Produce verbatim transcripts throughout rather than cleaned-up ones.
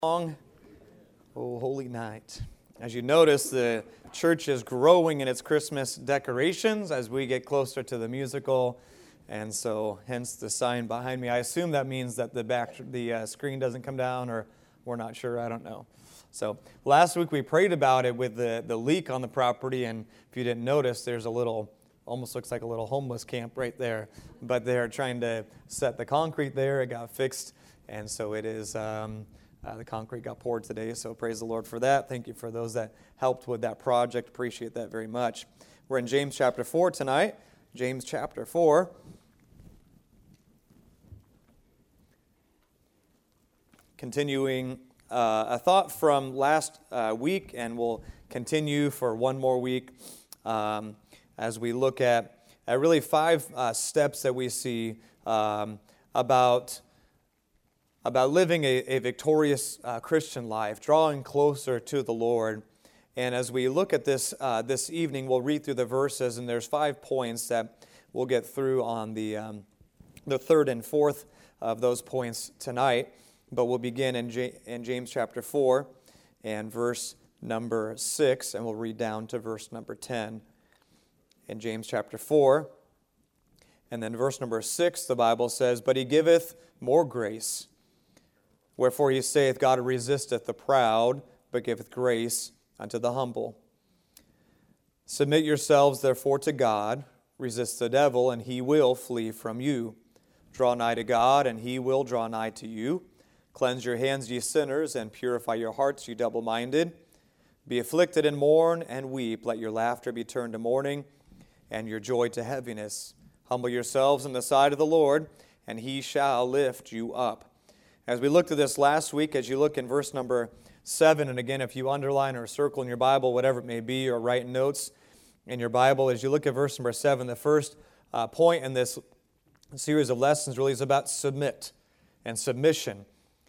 Long, oh, holy night. As you notice, the church is growing in its Christmas decorations as we get closer to the musical, and so hence the sign behind me. I assume that means that the back, the uh, screen doesn't come down, or we're not sure. I don't know. So last week we prayed about it with the, the leak on the property, and if you didn't notice, there's a little, almost looks like a little homeless camp right there, but they're trying to set the concrete there. It got fixed, and so it is... Um, Uh, the concrete got poured today, so praise the Lord for that. Thank you for those that helped with that project. Appreciate that very much. We're in James chapter four tonight. James chapter four. Continuing uh, a thought from last uh, week, and we'll continue for one more week um, as we look at, at really five uh, steps that we see um, about... about living a, a victorious uh, Christian life, drawing closer to the Lord. And as we look at this uh, this evening, we'll read through the verses, and there's five points that we'll get through on the um, the third and fourth of those points tonight. But we'll begin in, J- in James chapter four and verse number six, and we'll read down to verse number ten. In James chapter four, and then verse number six, the Bible says, "But he giveth more grace. Wherefore he saith, God resisteth the proud, but giveth grace unto the humble. Submit yourselves therefore to God, resist the devil, and he will flee from you. Draw nigh to God, and he will draw nigh to you. Cleanse your hands, ye sinners, and purify your hearts, ye double-minded. Be afflicted and mourn and weep. Let your laughter be turned to mourning, and your joy to heaviness. Humble yourselves in the sight of the Lord, and he shall lift you up." As we looked at this last week, as you look in verse number seven, and again, if you underline or circle in your Bible, whatever it may be, or write notes in your Bible, as you look at verse number seven, the first uh, point in this series of lessons really is about submit and submission.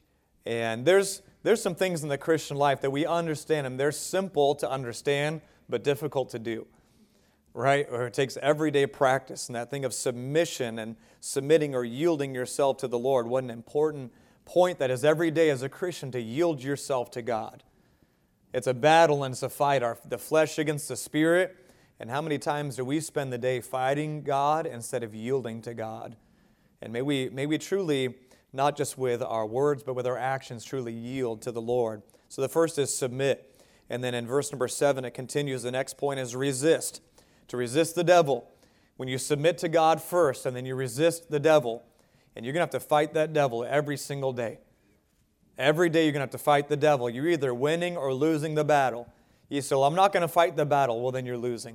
And there's there's some things in the Christian life that we understand, and they're simple to understand, but difficult to do, right? Or it takes everyday practice, and that thing of submission and submitting or yielding yourself to the Lord, what an important point that is every day as a Christian to yield yourself to God. It's a battle and it's a fight, our, the flesh against the spirit. And how many times do we spend the day fighting God instead of yielding to God? And may we, may we truly, not just with our words, but with our actions, truly yield to the Lord. So the first is submit. And then in verse number seven, it continues. The next point is resist. To resist the devil. When you submit to God first and then you resist the devil, and you're going to have to fight that devil every single day. Every day you're going to have to fight the devil. You're either winning or losing the battle. You say, well, I'm not going to fight the battle. Well, then you're losing.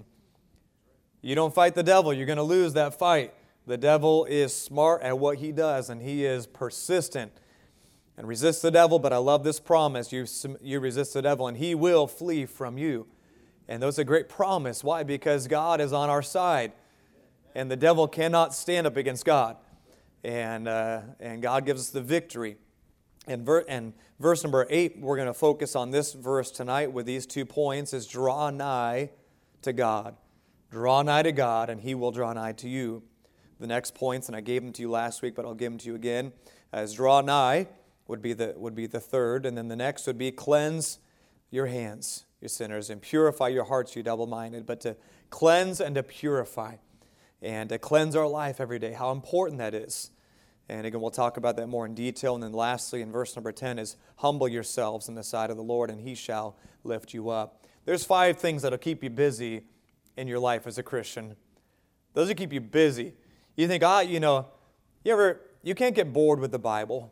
You don't fight the devil, you're going to lose that fight. The devil is smart at what he does, and he is persistent. And resist the devil, but I love this promise. You, you resist the devil, and he will flee from you. And that's a great promise. Why? Because God is on our side. And the devil cannot stand up against God. And uh, and God gives us the victory. And, ver- and verse number eight, we're going to focus on this verse tonight with these two points, is draw nigh to God. Draw nigh to God, and he will draw nigh to you. The next points, and I gave them to you last week, but I'll give them to you again, as draw nigh would be the would be the third, and then the next would be cleanse your hands, you sinners, and purify your hearts, you double-minded. But to cleanse and to purify, and to cleanse our life every day, how important that is. And again, we'll talk about that more in detail. And then lastly, in verse number ten is humble yourselves in the sight of the Lord, and he shall lift you up. There's five things that'll keep you busy in your life as a Christian. Those will keep you busy. You think, ah, you know, you ever, you can't get bored with the Bible.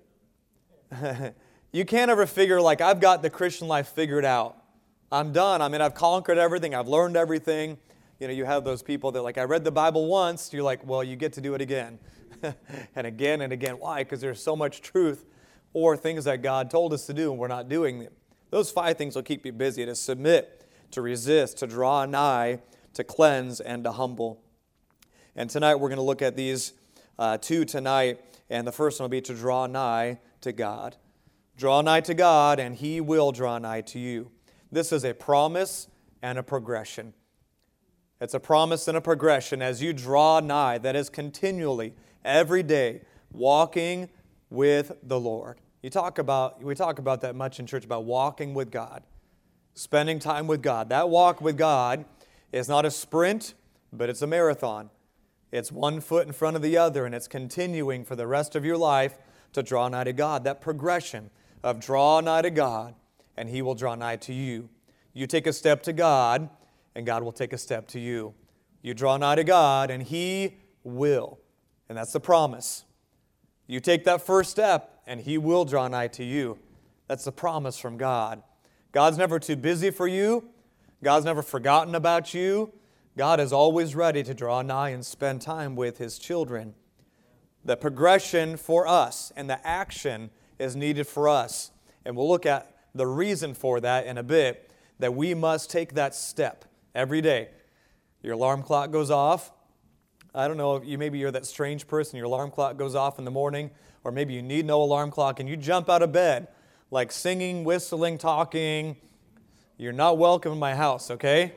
You can't ever figure, like, I've got the Christian life figured out. I'm done. I mean, I've conquered everything. I've learned everything. You know, you have those people that, like, I read the Bible once. You're like, well, you get to do it again. And again and again. Why? Because there's so much truth or things that God told us to do and we're not doing them. Those five things will keep you busy: to submit, to resist, to draw nigh, to cleanse, and to humble. And tonight we're going to look at these uh, two tonight. And the first one will be to draw nigh to God. Draw nigh to God, and he will draw nigh to you. This is a promise and a progression. It's a promise and a progression as you draw nigh, that is continually, every day, walking with the Lord. You talk about, we talk about that much in church, about walking with God, spending time with God. That walk with God is not a sprint, but it's a marathon. It's one foot in front of the other, and it's continuing for the rest of your life to draw nigh to God. That progression of draw nigh to God, and He will draw nigh to you. You take a step to God, and God will take a step to you. You draw nigh to God, and He will. And that's the promise. You take that first step, and He will draw nigh to you. That's the promise from God. God's never too busy for you. God's never forgotten about you. God is always ready to draw nigh and spend time with His children. The progression for us and the action is needed for us. And we'll look at the reason for that in a bit, that we must take that step every day. Your alarm clock goes off. I don't know if you maybe you're that strange person, your alarm clock goes off in the morning, or maybe you need no alarm clock and you jump out of bed, like singing, whistling, talking. You're not welcome in my house, okay?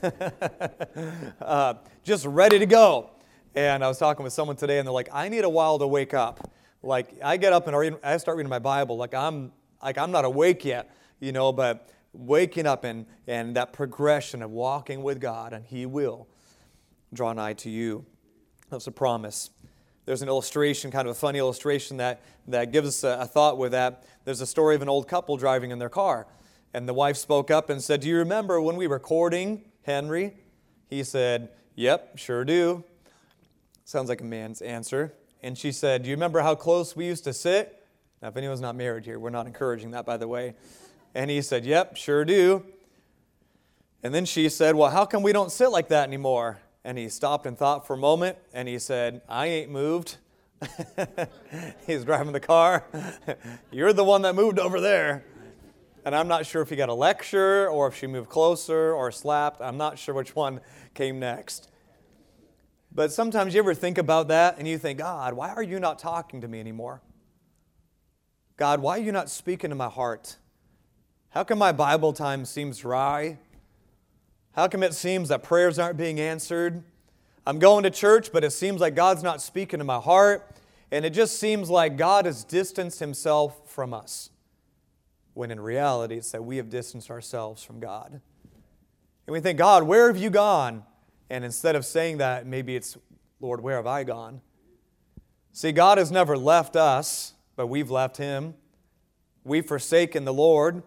uh, just ready to go. And I was talking with someone today, and they're like, I need a while to wake up. Like, I get up and read, I start reading my Bible, like I'm like I'm not awake yet, you know, but waking up and, and that progression of walking with God, and He will draw nigh to you. That's a promise. There's an illustration, kind of a funny illustration that, that gives us a, a thought with that. There's a story of an old couple driving in their car. And the wife spoke up and said, do you remember when we were courting Henry? He said, yep, sure do. Sounds like a man's answer. And she said, do you remember how close we used to sit? Now, if anyone's not married here, we're not encouraging that, by the way. And he said, yep, sure do. And then she said, well, how come we don't sit like that anymore? And he stopped and thought for a moment, and he said, I ain't moved. He's driving the car. You're the one that moved over there. And I'm not sure if he got a lecture or if she moved closer or slapped. I'm not sure which one came next. But sometimes you ever think about that and you think, God, why are you not talking to me anymore? God, why are you not speaking to my heart? How come my Bible time seems dry? How come it seems that prayers aren't being answered? I'm going to church, but it seems like God's not speaking to my heart. And it just seems like God has distanced Himself from us. When in reality, it's that we have distanced ourselves from God. And we think, God, where have you gone? And instead of saying that, maybe it's, Lord, where have I gone? See, God has never left us, but we've left Him. We've forsaken the Lord.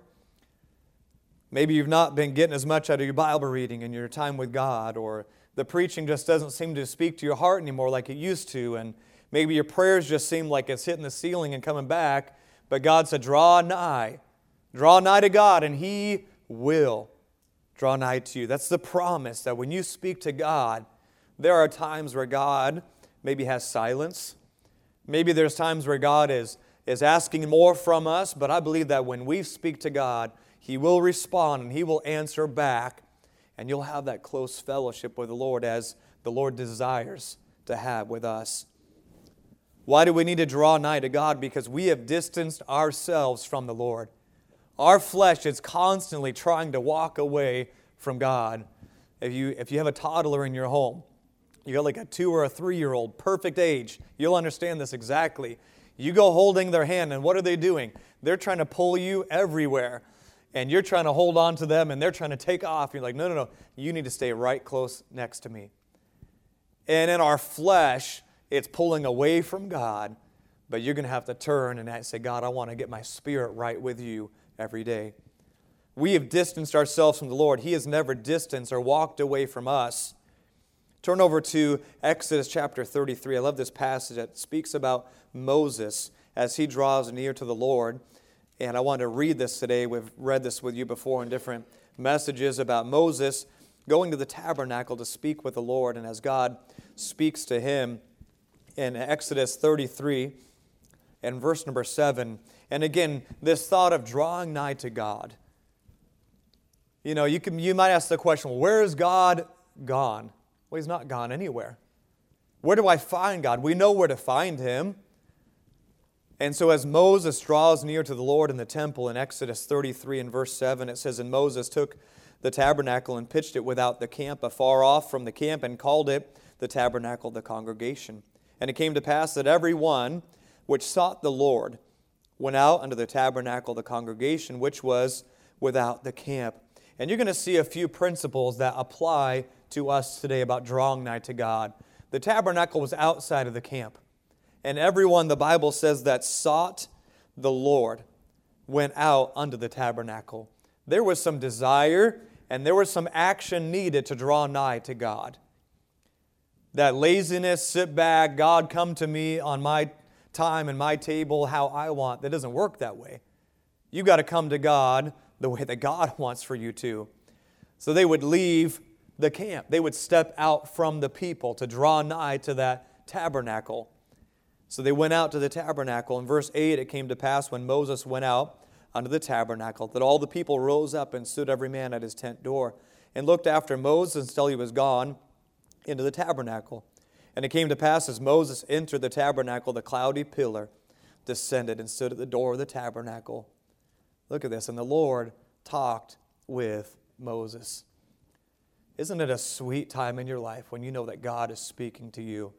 Maybe you've not been getting as much out of your Bible reading and your time with God, or the preaching just doesn't seem to speak to your heart anymore like it used to, and maybe your prayers just seem like it's hitting the ceiling and coming back, but God said, draw nigh. Draw nigh to God, and He will draw nigh to you. That's the promise, that when you speak to God, there are times where God maybe has silence. Maybe there's times where God is, is asking more from us, but I believe that when we speak to God, He will respond and He will answer back, and you'll have that close fellowship with the Lord as the Lord desires to have with us. Why do we need to draw nigh to God? Because we have distanced ourselves from the Lord. Our flesh is constantly trying to walk away from God. If you, if you have a toddler in your home, you got like a two or a three-year-old, perfect age, you'll understand this exactly. You go holding their hand, and what are they doing? They're trying to pull you everywhere. And you're trying to hold on to them, and they're trying to take off. You're like, no, no, no, you need to stay right close next to me. And in our flesh, it's pulling away from God, but you're going to have to turn and say, God, I want to get my spirit right with you every day. We have distanced ourselves from the Lord. He has never distanced or walked away from us. Turn over to Exodus chapter thirty-three. I love this passage that speaks about Moses as he draws near to the Lord. And I want to read this today. We've read this with you before in different messages about Moses going to the tabernacle to speak with the Lord. And as God speaks to him in Exodus thirty-three and verse number seven. And again, this thought of drawing nigh to God. You know, you can you might ask the question, well, where is God gone? Well, He's not gone anywhere. Where do I find God? We know where to find Him. And so as Moses draws near to the Lord in the temple in Exodus thirty-three and verse seven, it says, and Moses took the tabernacle and pitched it without the camp, afar off from the camp, and called it the tabernacle of the congregation. And it came to pass that every one which sought the Lord went out unto the tabernacle of the congregation, which was without the camp. And you're going to see a few principles that apply to us today about drawing nigh to God. The tabernacle was outside of the camp. And everyone, the Bible says, that sought the Lord went out unto the tabernacle. There was some desire and there was some action needed to draw nigh to God. That laziness, sit back, God come to me on my time and my table how I want, that doesn't work that way. You've got to come to God the way that God wants for you to. So they would leave the camp. They would step out from the people to draw nigh to that tabernacle. So they went out to the tabernacle. In verse eight, it came to pass when Moses went out unto the tabernacle, that all the people rose up and stood every man at his tent door, and looked after Moses until he was gone into the tabernacle. And it came to pass as Moses entered the tabernacle, the cloudy pillar descended and stood at the door of the tabernacle. Look at this. And the Lord talked with Moses. Isn't it a sweet time in your life when you know that God is speaking to you?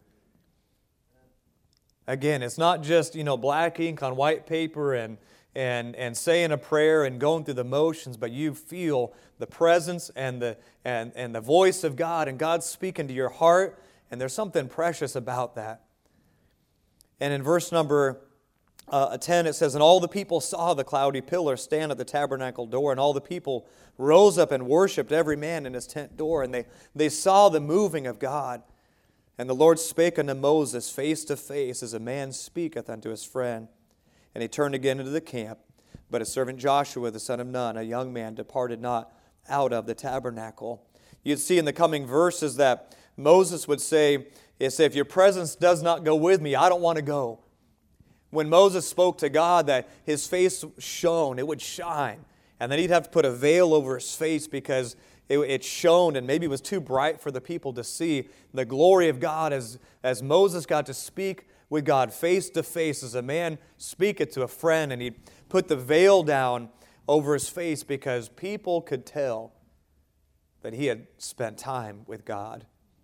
Again, it's not just, you know, black ink on white paper and and and saying a prayer and going through the motions, but you feel the presence and the and, and the voice of God, and God's speaking to your heart, and there's something precious about that. And in verse number uh, ten, it says, and all the people saw the cloudy pillar stand at the tabernacle door, and all the people rose up and worshipped every man in his tent door, and they, they saw the moving of God. And the Lord spake unto Moses face to face, as a man speaketh unto his friend. And he turned again into the camp. But his servant Joshua, the son of Nun, a young man, departed not out of the tabernacle. You'd see in the coming verses that Moses would say, he'd say, if your presence does not go with me, I don't want to go. When Moses spoke to God, that his face shone, it would shine. And then he'd have to put a veil over his face because it, it shone and maybe it was too bright for the people to see. The glory of God as, as Moses got to speak with God face to face, as a man speaketh to a friend, and he'd put the veil down over his face because people could tell that he had spent time with God.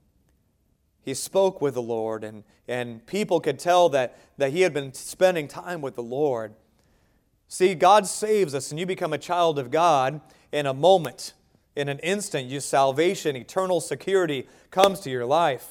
He spoke with the Lord, and, and people could tell that, that he had been spending time with the Lord. See, God saves us, and you become a child of God in a moment, in an instant. Your salvation, eternal security comes to your life.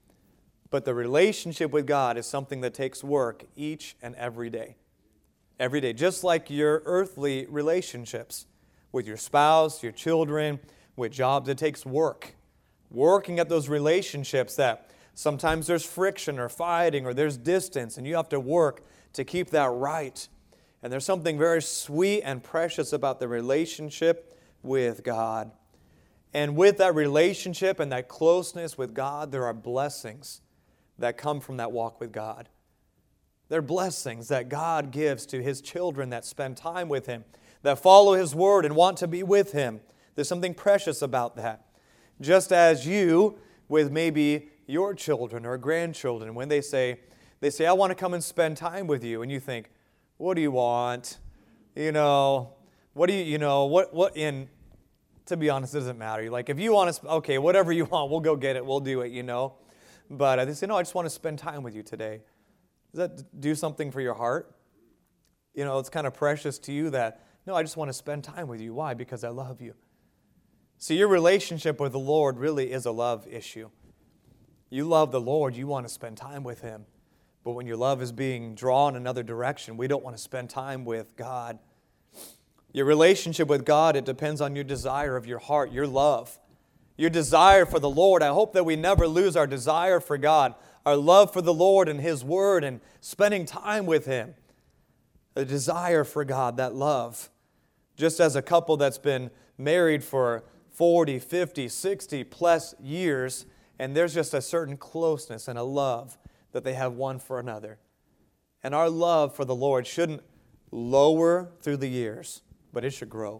But the relationship with God is something that takes work each and every day. Every day, just like your earthly relationships with your spouse, your children, with jobs, it takes work. Working at those relationships that sometimes there's friction or fighting or there's distance, and you have to work to keep that right. And there's something very sweet and precious about the relationship with God. And with that relationship and that closeness with God, there are blessings that come from that walk with God. There are blessings that God gives to His children that spend time with Him, that follow His Word and want to be with Him. There's something precious about that. Just as you, with maybe your children or grandchildren, when they say, they say, I want to come and spend time with you, and you think, what do you want? You know, what do you, you know, what, what, in, to be honest, it doesn't matter. Like, if you want to, okay, whatever you want, we'll go get it, we'll do it, you know. But uh, they say, no, I just want to spend time with you today. Does that do something for your heart? You know, it's kind of precious to you that, no, I just want to spend time with you. Why? Because I love you. See, your relationship with the Lord really is a love issue. You love the Lord, you want to spend time with Him. But when your love is being drawn another direction, we don't want to spend time with God. Your relationship with God, it depends on your desire of your heart, your love. Your desire for the Lord. I hope that we never lose our desire for God, our love for the Lord and His Word and spending time with Him. The desire for God, that love. Just as a couple that's been married for forty, fifty, sixty plus years, and there's just a certain closeness and a love that they have one for another. And our love for the Lord shouldn't lower through the years, but it should grow.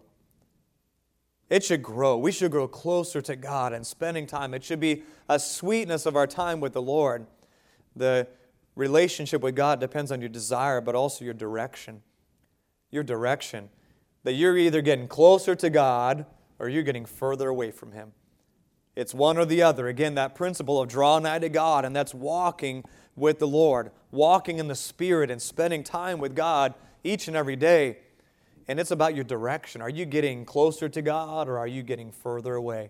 It should grow. We should grow closer to God and spending time. It should be a sweetness of our time with the Lord. The relationship with God depends on your desire, but also your direction. Your direction. That you're either getting closer to God or you're getting further away from Him. It's one or the other. Again, that principle of draw nigh to God, and that's walking with the Lord. Walking in the Spirit and spending time with God each and every day. And it's about your direction. Are you getting closer to God or are you getting further away?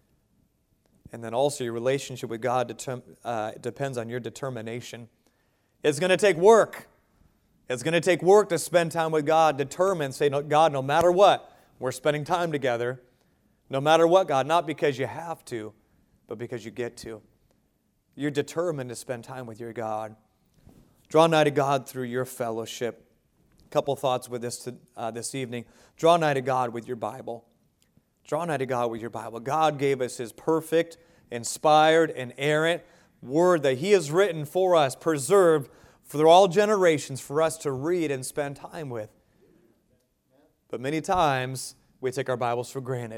And then also your relationship with God determ- uh, depends on your determination. It's going to take work. It's going to take work to spend time with God. Determine, say, no, God, no matter what, we're spending time together. No matter what, God, not because you have to, but because you get to. You're determined to spend time with your God. Draw nigh to God through your fellowship. A couple thoughts with this to, uh, this evening. Draw nigh to God with your Bible. Draw nigh to God with your Bible. God gave us His perfect, inspired, inerrant Word that He has written for us, preserved for all generations for us to read and spend time with. But many times, we take our Bibles for granted.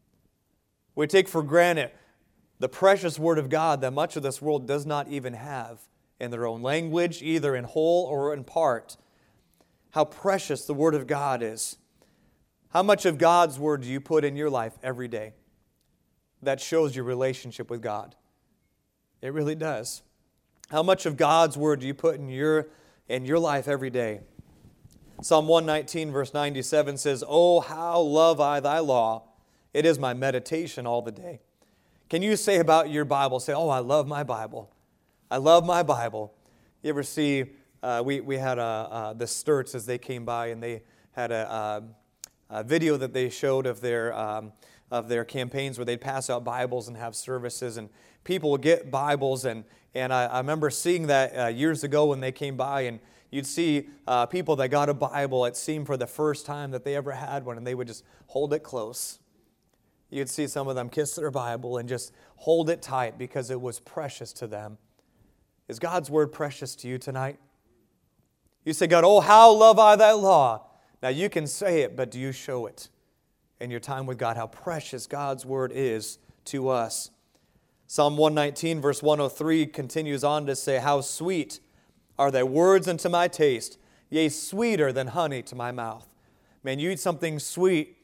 We take for granted the precious Word of God that much of this world does not even have in their own language, either in whole or in part. How precious the Word of God is. How much of God's Word do you put in your life every day? That shows your relationship with God. It really does. How much of God's Word do you put in your, in your life every day? Psalm one nineteen, verse ninety-seven says, "Oh, how love I thy law. It is my meditation all the day." Can you say about your Bible, say, "Oh, I love my Bible. I love my Bible." You ever see, uh, we, we had a, uh, the Sturts as they came by, and they had a, a, a video that they showed of their um, of their campaigns where they'd pass out Bibles and have services, and people would get Bibles, and, and I, I remember seeing that uh, years ago when they came by, and you'd see uh, people that got a Bible, it seemed for the first time that they ever had one, and they would just hold it close. You'd see some of them kiss their Bible and just hold it tight because it was precious to them. Is God's Word precious to you tonight? You say, "God, oh, how love I thy law." Now you can say it, but do you show it in your time with God, how precious God's Word is to us? Psalm one nineteen, verse one oh three continues on to say, "How sweet are thy words unto my taste, yea, sweeter than honey to my mouth." Man, you eat something sweet.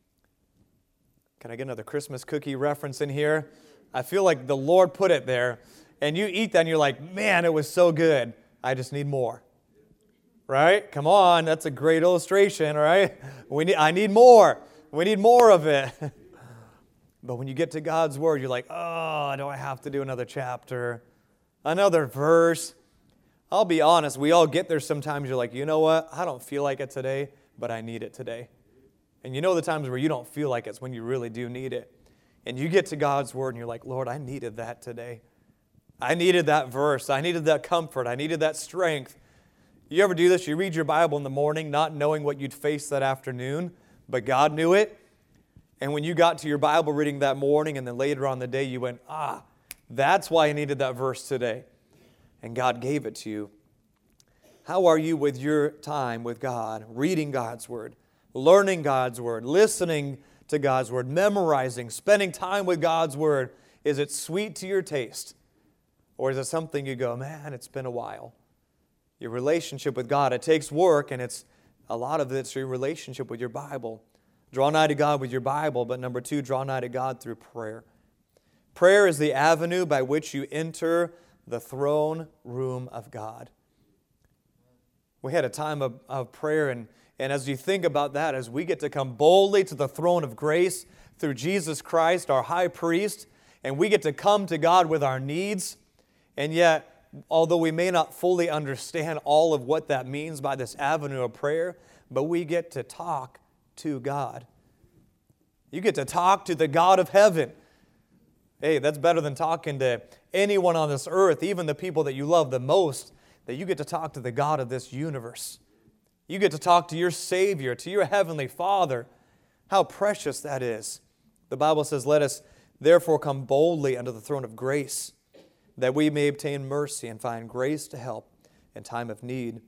Can I get another Christmas cookie reference in here? I feel like the Lord put it there. And you eat that and you're like, "Man, it was so good. I just need more." Right? Come on, that's a great illustration, right? We need, I need more. We need more of it. But when you get to God's Word, you're like, "Oh, do I have to do another chapter? Another verse?" I'll be honest, we all get there sometimes. You're like, "You know what? I don't feel like it today, but I need it today." And you know the times where you don't feel like it's when you really do need it. And you get to God's Word and you're like, "Lord, I needed that today. I needed that verse. I needed that comfort. I needed that strength." You ever do this? You read your Bible in the morning not knowing what you'd face that afternoon, but God knew it. And when you got to your Bible reading that morning and then later on in the day, you went, "Ah, that's why I needed that verse today." And God gave it to you. How are you with your time with God, reading God's Word, learning God's Word, listening to God's Word, memorizing, spending time with God's Word? Is it sweet to your taste? Or is it something you go, "Man, it's been a while"? Your relationship with God, it takes work, and it's a lot of it's your relationship with your Bible. Draw nigh to God with your Bible, but number two, draw nigh to God through prayer. Prayer is the avenue by which you enter the throne room of God. We had a time of, of prayer, and, and as you think about that, as we get to come boldly to the throne of grace through Jesus Christ, our high priest, and we get to come to God with our needs, and yet, although we may not fully understand all of what that means by this avenue of prayer, but we get to talk to God. You get to talk to the God of heaven. Hey, that's better than talking to anyone on this earth, even the people that you love the most, that you get to talk to the God of this universe. You get to talk to your Savior, to your Heavenly Father. How precious that is. The Bible says, "Let us therefore come boldly unto the throne of grace, that we may obtain mercy and find grace to help in time of need."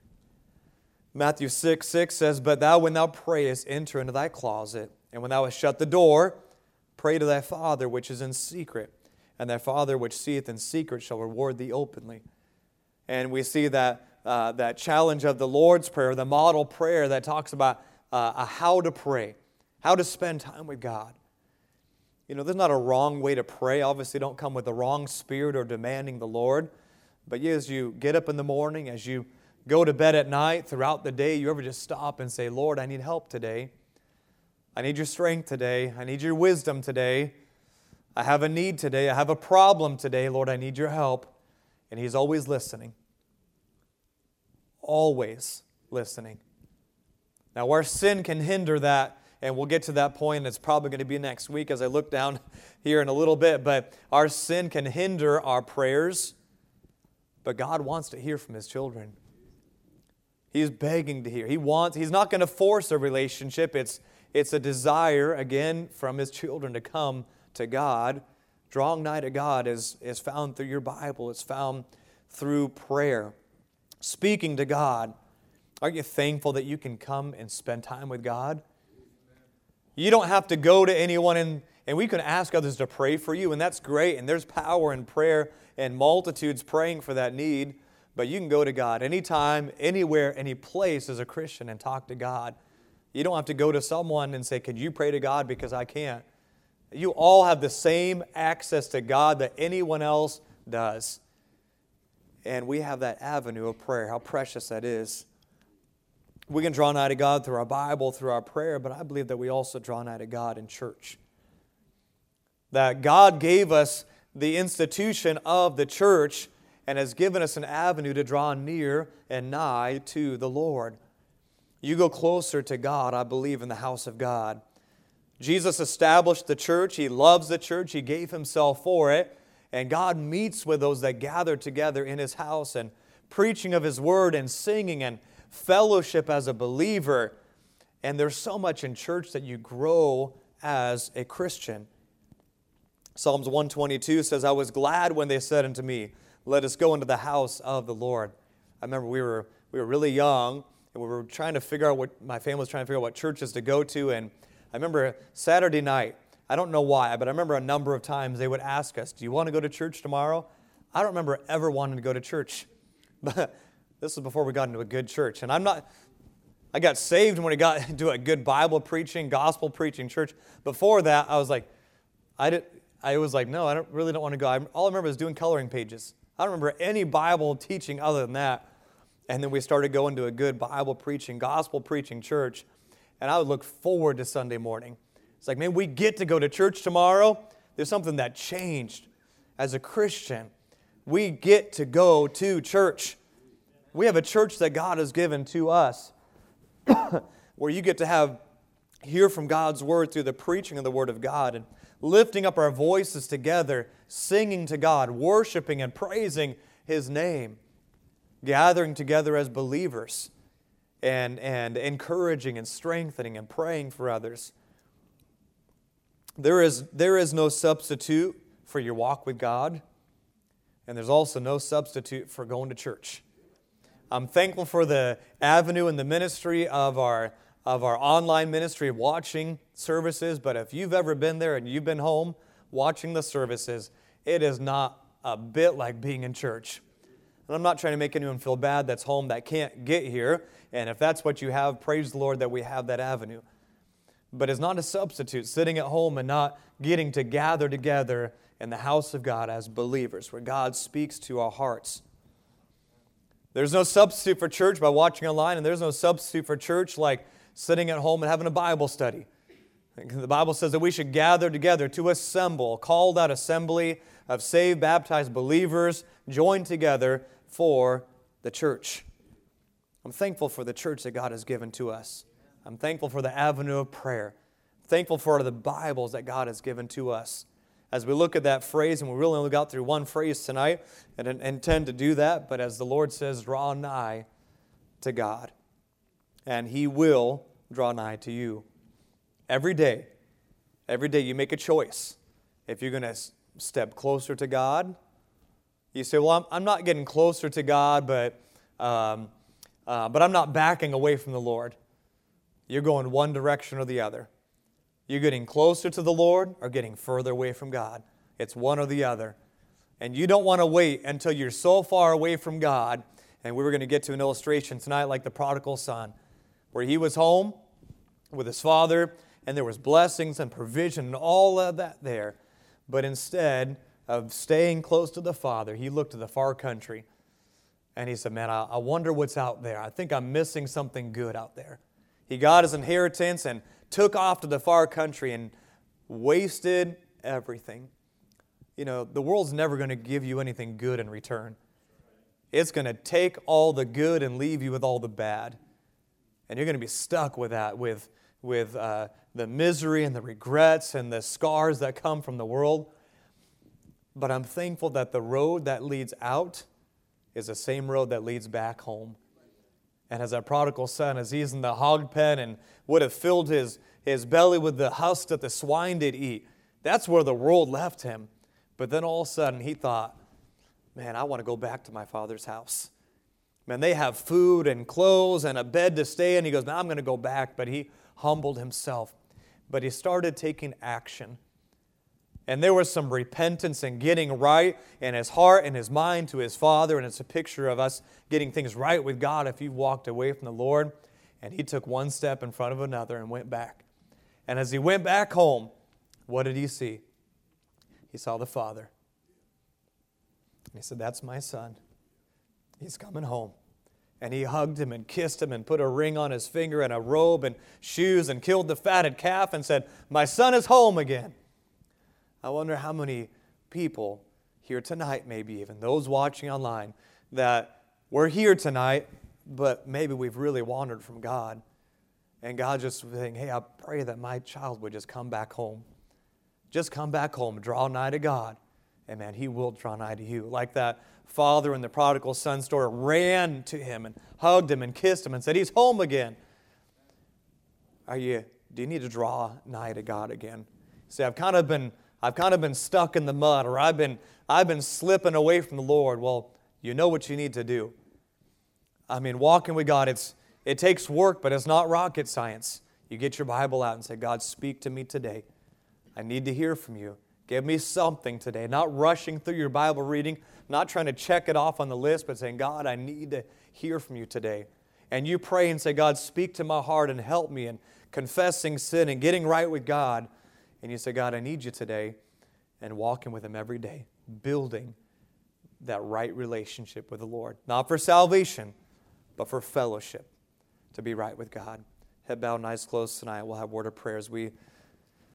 Matthew six six says, "But thou, when thou prayest, enter into thy closet, and when thou hast shut the door, pray to thy Father which is in secret, and thy Father which seeth in secret shall reward thee openly." And we see that uh, that challenge of the Lord's Prayer, the model prayer that talks about uh, how to pray, how to spend time with God. You know, there's not a wrong way to pray. Obviously, don't come with the wrong spirit or demanding the Lord. But as you get up in the morning, as you go to bed at night, throughout the day, you ever just stop and say, Lord, I need help today. I need your strength today. I need your wisdom today. I have a need today. I have a problem today. Lord, I need your help. And He's always listening. Always listening. Now, our sin can hinder that, and we'll get to that point, and it's probably going to be next week as I look down here in a little bit, but our sin can hinder our prayers, but God wants to hear from His children. He's begging to hear. He wants, He's not going to force a relationship. It's, it's a desire, again, from His children to come to God. Drawing nigh to God is, is found through your Bible. It's found through prayer. Speaking to God. Aren't you thankful that you can come and spend time with God? You don't have to go to anyone, and, and we can ask others to pray for you, and that's great, and there's power in prayer and multitudes praying for that need, but you can go to God anytime, anywhere, any place as a Christian and talk to God. You don't have to go to someone and say, could you pray to God because I can't? You all have the same access to God that anyone else does. And we have that avenue of prayer. How precious that is. We can draw nigh to God through our Bible, through our prayer, but I believe that we also draw nigh to God in church. That God gave us the institution of the church and has given us an avenue to draw near and nigh to the Lord. You go closer to God, I believe, in the house of God. Jesus established the church. He loves the church. He gave Himself for it. And God meets with those that gather together in His house and preaching of His word and singing and fellowship as a believer. And there's so much in church that you grow as a Christian. Psalms one twenty-two says, I was glad when they said unto me, let us go into the house of the Lord. I remember we were we were really young, and we were trying to figure out what, my family was trying to figure out what churches to go to, and I remember Saturday night, I don't know why, but I remember a number of times they would ask us, do you want to go to church tomorrow? I don't remember ever wanting to go to church. But this was before we got into a good church. And I'm not, I got saved when we got into a good Bible preaching, gospel preaching church. Before that, I was like, I did, I was like, no, I don't really don't want to go. I, all I remember is doing coloring pages. I don't remember any Bible teaching other than that. And then we started going to a good Bible preaching, gospel preaching church. And I would look forward to Sunday morning. It's like, man, we get to go to church tomorrow. There's something that changed as a Christian. We get to go to church. We have a church that God has given to us where you get to have hear from God's word through the preaching of the word of God and lifting up our voices together, singing to God, worshiping and praising His name, gathering together as believers. And, and encouraging and strengthening and praying for others. There is, there is no substitute for your walk with God, and there's also no substitute for going to church. I'm thankful for the avenue and the ministry of our, of our online ministry, watching services, but if you've ever been there and you've been home watching the services, it is not a bit like being in church. And I'm not trying to make anyone feel bad that's home that can't get here. And if that's what you have, praise the Lord that we have that avenue. But it's not a substitute, sitting at home and not getting to gather together in the house of God as believers, where God speaks to our hearts. There's no substitute for church by watching online, and there's no substitute for church like sitting at home and having a Bible study. The Bible says that we should gather together to assemble, called out assembly of saved, baptized believers, joined together for the church. I'm thankful for the church that God has given to us. I'm thankful for the avenue of prayer. I'm thankful for the Bibles that God has given to us. As we look at that phrase, and we really only got through one phrase tonight, and intend to do that, but as the Lord says, draw nigh to God, and He will draw nigh to you. Every day, every day you make a choice. If you're going to step closer to God, you say, well, I'm, I'm not getting closer to God, but... Um, Uh, but I'm not backing away from the Lord. You're going one direction or the other. You're getting closer to the Lord or getting further away from God. It's one or the other. And you don't want to wait until you're so far away from God. And we were going to get to an illustration tonight like the prodigal son, where he was home with his father, and there was blessings and provision and all of that there. But instead of staying close to the Father, he looked to the far country. And he said, man, I, I wonder what's out there. I think I'm missing something good out there. He got his inheritance and took off to the far country and wasted everything. You know, the world's never going to give you anything good in return. It's going to take all the good and leave you with all the bad. And you're going to be stuck with that, with, with uh, the misery and the regrets and the scars that come from the world. But I'm thankful that the road that leads out is the same road that leads back home. And as that prodigal son, as he's in the hog pen and would have filled his, his belly with the husk that the swine did eat, that's where the world left him. But then all of a sudden he thought, man, I want to go back to my father's house. Man, they have food and clothes and a bed to stay in. He goes, man, I'm going to go back. But he humbled himself. But he started taking action. And there was some repentance and getting right in his heart and his mind to his Father. And it's a picture of us getting things right with God if you've walked away from the Lord. And he took one step in front of another and went back. And as he went back home, what did he see? He saw the Father. And he said, that's my son. He's coming home. And he hugged him and kissed him and put a ring on his finger and a robe and shoes and killed the fatted calf and said, my son is home again. I wonder how many people here tonight, maybe even those watching online, that we're here tonight, but maybe we've really wandered from God. And God just saying, hey, I pray that my child would just come back home. Just come back home, draw nigh to God. And man, He will draw nigh to you. Like that father in the prodigal son story ran to him and hugged him and kissed him and said, he's home again. Are you, do you need to draw nigh to God again? See, I've kind of been I've kind of been stuck in the mud, or I've been I've been slipping away from the Lord. Well, you know what you need to do. I mean, walking with God, it's it takes work, but it's not rocket science. You get your Bible out and say, God, speak to me today. I need to hear from you. Give me something today. Not rushing through your Bible reading, not trying to check it off on the list, but saying, God, I need to hear from you today. And you pray and say, God, speak to my heart and help me in confessing sin and getting right with God. And you say, God, I need you today, and walking with Him every day, building that right relationship with the Lord. Not for salvation, but for fellowship, to be right with God. Head bowed and eyes closed tonight. We'll have a word of prayer as we